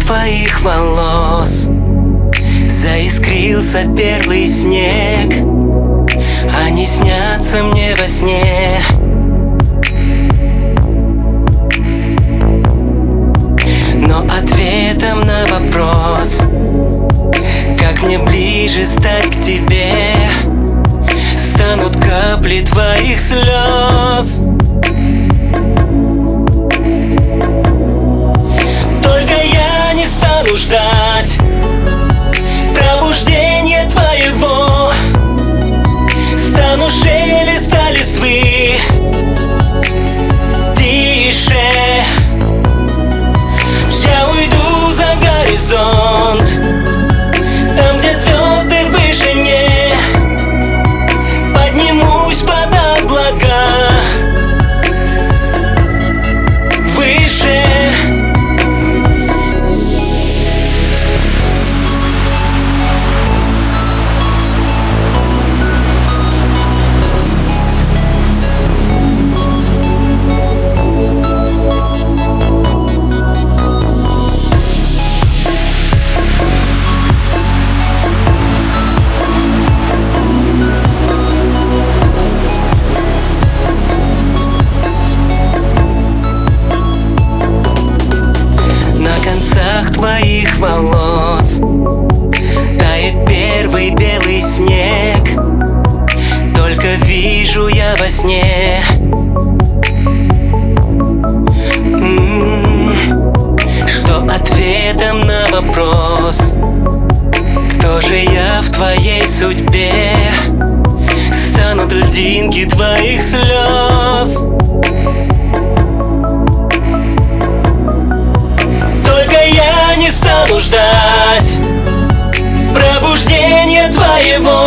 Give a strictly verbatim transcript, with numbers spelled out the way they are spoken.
твоих волос заискрился первый снег. Они снятся мне во сне. Но ответом на вопрос, как мне ближе стать к тебе, станут капли твоих слез. Только я не стану ждать пробуждения твоего. Стану шелеста листвы тише. Я уйду за горизонт, там, где звезды в вышине. Поднимусь под облака выше. Твоих волос тает первый белый снег. Только вижу я во сне м-м, что ответом на вопрос, кто же я в твоей судьбе, станут льдинки твоих слез. Не стану ждать пробуждения твоего.